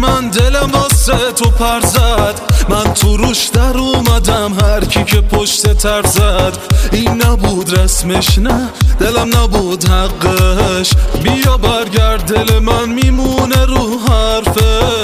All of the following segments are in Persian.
من دلم واسه تو پر زد، من تو روش در اومدم هر کی که پشت تر زد. این نبود رسمش، نه دلم نبود حقش، بیا برگرد دل من میمونه رو حرفش.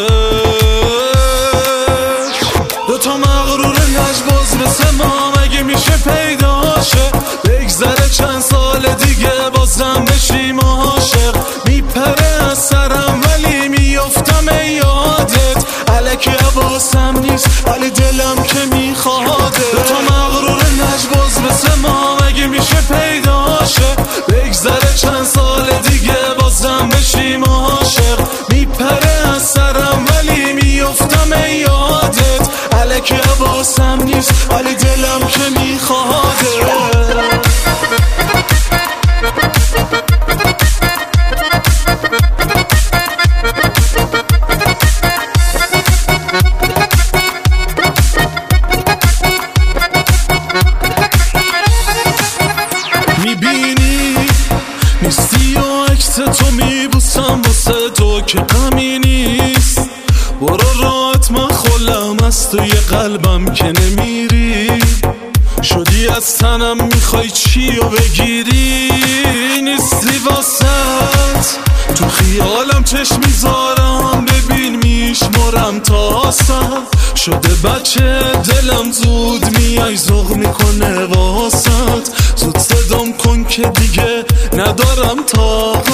دوتا مغرور لجباز مثل ما مگه میشه پیداشه؟ بگذره چند سال دیگه بازم بشیم عاشق. میپره از سرم ولی میافتم یادت، الکی حواسم نیست ولی دلم که میخواده. دوتا مغرور لجباز مثل ما مگه میشه پیداشه؟ بگذره چند سال دیگه بازم بشیم عاشق. میپره از سرم ولی میافتم یادت، الکی حواسم نیست ولی دلم که میخواده. میبینی نیستی و عکس تو میبوسم واسه تو که غمی نیست. برو راحت من خلم از توی قلبم که نمیری، شدی از تنم میخوای چی رو بگیری. نیستی واسط تو خیالم چشم میذارم، ببین میشمرم تا سر شده بچه دلم زود میای ذوق میکنه واسط. زود صدام کن که دیگه ندارم طاقت.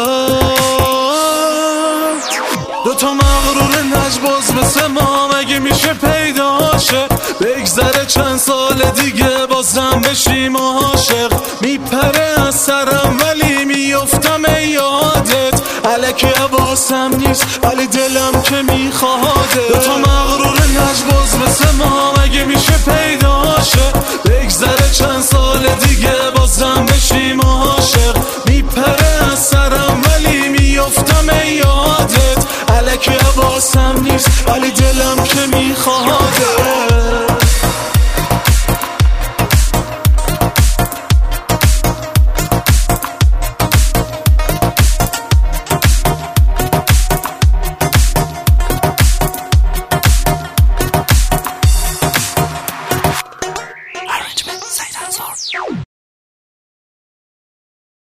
دوتا مغرور لجباز مثل ما مگه میشه پیداشه؟ بگذره چند سال دیگه بازم بشیم عاشق. میپره از سرم ولی میافتم یادت، الکی حواسم نیست ولی دلم که میخواده. دوتا مغرور لجباز مثل ما مگه میشه پیداشه؟ بگذره چند سال دیگه بازم بشیم عاشق. میپره از سرم ولی میافتم یادت، الکی حواسم نیست ولی دلم که میخواده.